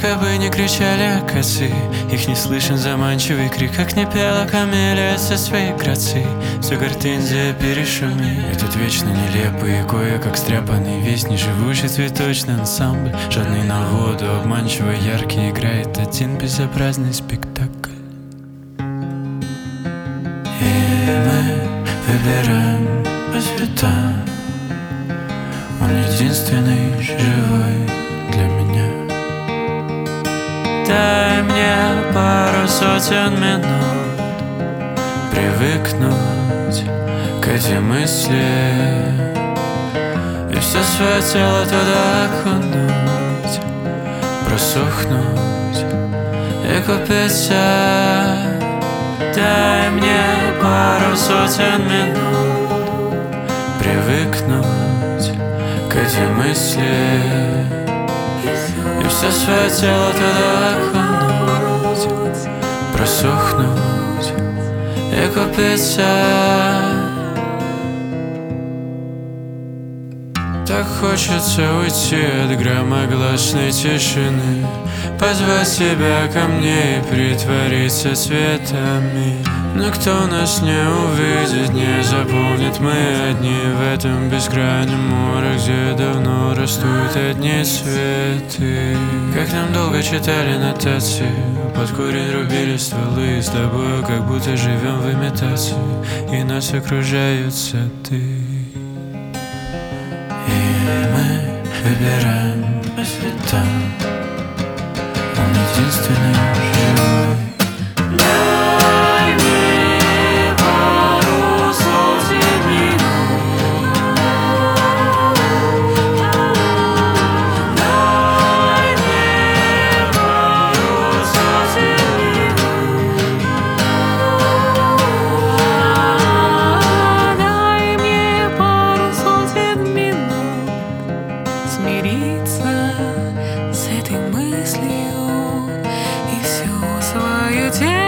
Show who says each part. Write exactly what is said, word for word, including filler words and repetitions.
Speaker 1: Сколько бы ни кричали косы, их не слышен заманчивый крик, как не пела камелия со своей грацией. Все гортензия перешумит. Этот вечно нелепый и кое-как стряпанный весь неживущий цветочный ансамбль, жадный на воду, обманчиво яркий, играет один безобразный спектакль. И мы выбираем по цветам, он единственный живой для меня. Дай мне пару сотен минут привыкнуть к этим мыслям и все свое тело туда окунуть, просохнуть и купиться. Дай мне пару сотен минут привыкнуть к этим мыслям и все свое тело туда окунуть, просохнуть и купиться. Так хочется уйти от громогласной тишины, позвать тебя ко мне и притвориться цветами. Но кто нас не увидит, не запомнит, мы одни в этом бескрайнем море, где давно растут одни цветы. Как нам долго читали нотации, под корень рубили стволы, с тобою как будто живем в имитации, и нас окружают сады. И мы выбираем по цветам, он единственный живой. Дай мне пару сотен минут, дай мне пару сотен минут,
Speaker 2: дай мне пару сотен минут смириться с этой мыслью и всю свою тень